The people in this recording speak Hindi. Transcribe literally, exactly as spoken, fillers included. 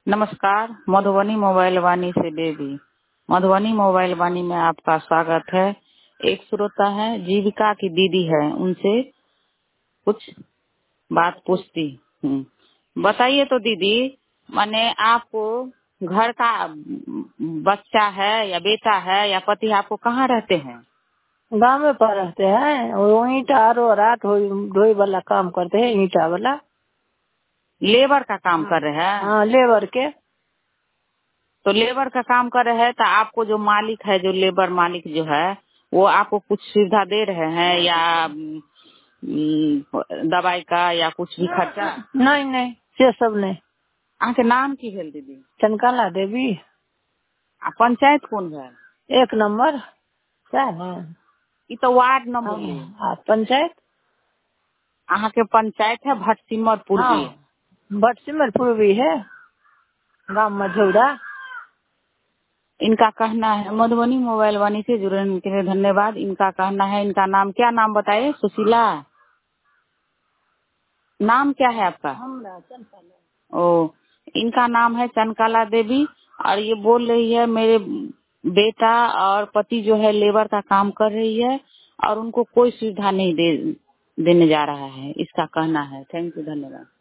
नमस्कार, मधुबनी मोबाइल वाणी से बेबी। मधुबनी मोबाइल वाणी में आपका स्वागत है। एक श्रोता है, जीविका की दीदी है, उनसे कुछ बात पूछती हूँ। बताइए तो दीदी, माने आपको घर का बच्चा है या बेटा है या पति, आपको कहाँ रहते हैं? गाँव में पर रहते हैं। वो ईंटा और रात ढोई वाला काम करते हैं, ईंटा वाला। लेबर का काम कर रहे हैं? हाँ, लेबर के। तो लेबर का काम कर रहे हैं, तो आपको जो मालिक है, जो लेबर मालिक जो है, वो आपको कुछ सुविधा दे रहे हैं या अम, दवाई का या कुछ भी खर्चा? नहीं नहीं, ये सब नहीं। आपके नाम की भेल दीदी? चनकाला देवी। आ पंचायत कौन है? एक नंबर क्या है? ये तो वार्ड न बोली। हाँ, पंचायत। अहाँ के पंचायत है भटसिमर पूर्वी। हाँ, भटसिमर पूर्वी है, गाँव मझौरा। इनका कहना है, मधुबनी मोबाइल वाणी से जुड़ने के लिए धन्यवाद। इनका कहना है, इनका नाम क्या नाम बताइए? सुशीला। नाम क्या है आपका? ओ, इनका नाम है चनकाला देवी। और ये बोल रही है, मेरे बेटा और पति जो है लेबर का काम कर रही है और उनको कोई सुविधा नहीं दे देने जा रहा है, इसका कहना है। थैंक यू, धन्यवाद।